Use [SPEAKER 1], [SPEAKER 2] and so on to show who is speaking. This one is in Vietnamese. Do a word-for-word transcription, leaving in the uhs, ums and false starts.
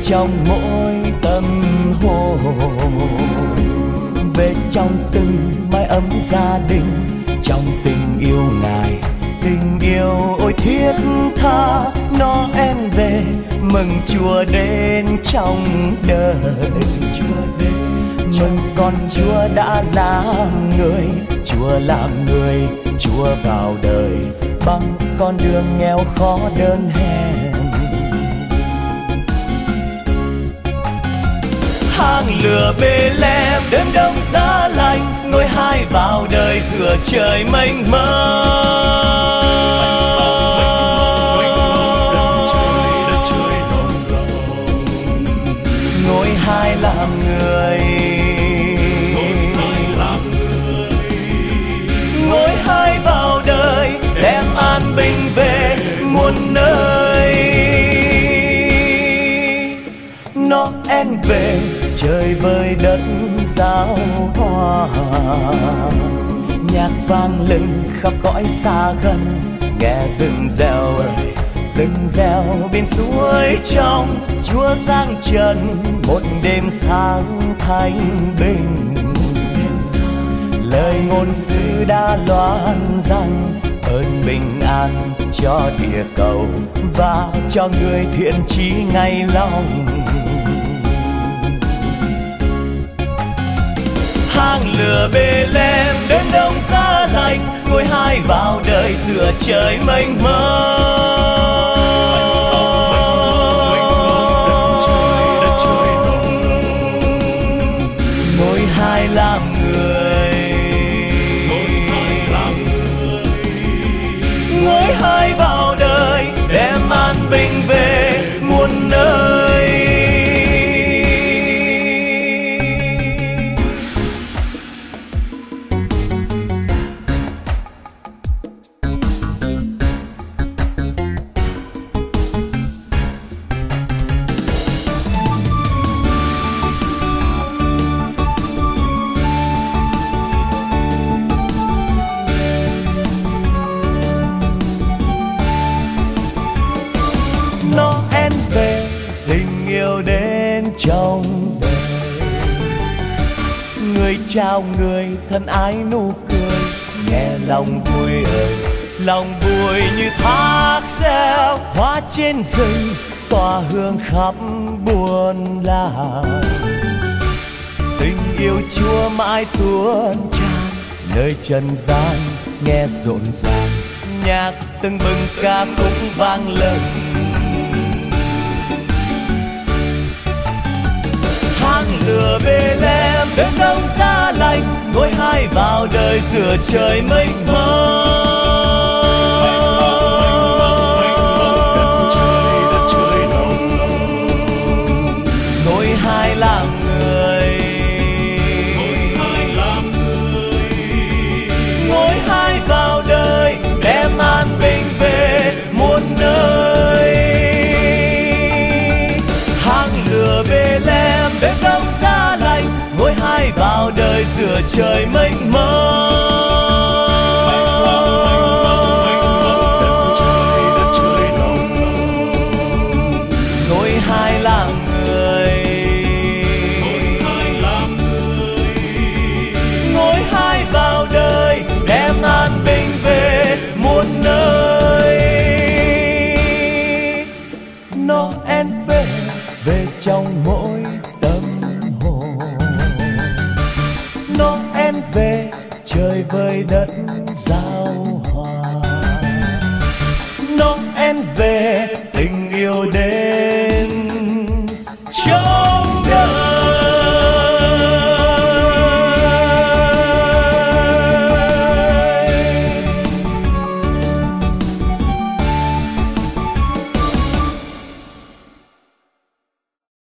[SPEAKER 1] trong mỗi tâm hồn, về trong từng mái ấm gia đình, trong tình yêu Ngài, tình yêu ôi thiết tha. Noel về mừng Chúa đến trong đời, Chúa đến mừng con Chúa đã làm người, Chúa làm người, Chúa vào đời bằng con đường nghèo khó đơn hèn. Hang lửa Bê-lem đêm đông giá lạnh, ngôi hai vào đời giữa trời mênh mông. Ngôi hai làm người, ngôi hai vào đời đem an bình về muôn nơi. Noel về trời vơi đất giao hoa, nhạc vang lừng khắp cõi xa gần, nghe rừng reo ơi rừng reo bên suối trong. Chúa giáng trần một đêm sáng thanh bình, lời ngôn sứ đã loan rằng ơn bình an cho địa cầu và cho người thiện chí ngày lòng. Hang lửa Bê-lem đêm đông giá lạnh, ngôi hai vào đời giữa trời mênh mông. Ngôi hai làm người, ngôi hai vào đời đem an bình về muôn nơi. Noel về tình yêu đến trong đời, người chào người thân ái nụ cười, nghe lòng vui ơi lòng vui như thác reo hoa trên rừng, tỏa hương khắp buôn làng. Tình yêu Chúa mãi tuôn tràn nơi trần gian, nghe rộn ràng nhạc tưng bừng ca khúc vang lên. Hang lửa Bê-lem đêm đông giá lạnh, ngôi hai vào đời giữa trời mênh mông. Ngôi hai làm người, ngôi hai vào đời đem an bình về muôn nơi. Hang lửa Bê-lem đêm đông giá lạnh, ngôi hai vào đời giữa trời mênh mông. Ngôi hai làm người, ngôi hai vào đời đem an bình về muôn nơi. Noel về về trong mỗi tâm hồn, Noel về trời vơi đất giao hòa, Noel về tình yêu đến